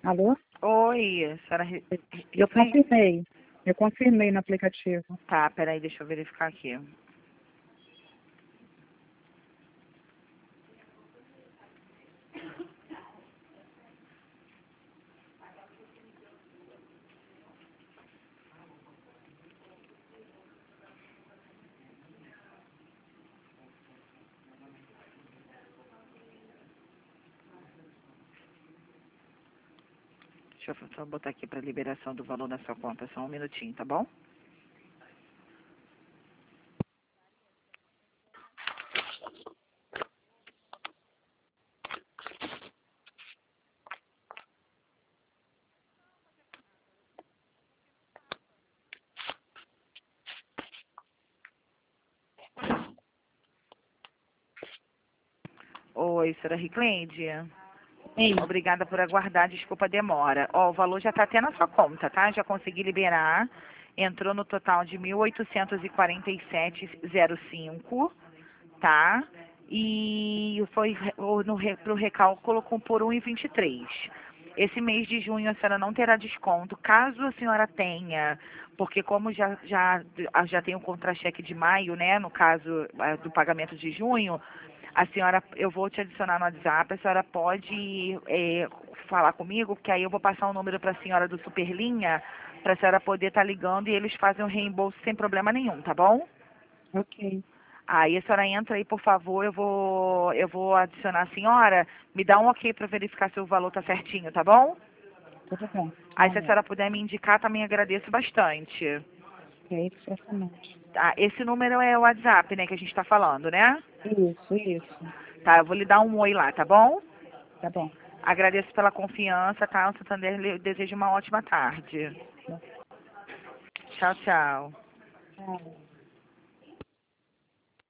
Alô? Oi, senhora Eu Ripley? confirmei. Eu confirmei no aplicativo. Tá, peraí, deixa eu verificar aqui. Deixa eu só botar aqui para liberação do valor na sua conta, só um minutinho, tá bom? Oi, senhora Riclende. Sim. Obrigada por aguardar, desculpa a demora. Ó, o valor já está até na sua conta, tá? Já consegui liberar. Entrou no total de 1.847,05, tá? E foi pro recálculo por 1,23. Esse mês de junho a senhora não terá desconto, caso a senhora tenha, porque como já tem o contra-cheque de maio, né, no caso do pagamento de junho, a senhora, eu vou te adicionar no WhatsApp, a senhora pode falar comigo, porque aí eu vou passar o número para a senhora do Superlinha, para a senhora poder estar ligando e eles fazem o reembolso sem problema nenhum, tá bom? Ok. Aí a senhora entra aí, por favor, eu vou adicionar a senhora, me dá um ok para verificar se o valor tá certinho, tá bom? Tudo bem. Aí se a Valeu. senhora puder me indicar, também agradeço bastante. Ok, certamente. Tá, esse número é o WhatsApp, né, que a gente está falando, né? Isso. Tá, eu vou lhe dar um oi lá, tá bom? Tá bom. Agradeço pela confiança, tá? O Santander lhe desejo uma ótima tarde. Tchau, tchau. Tchau.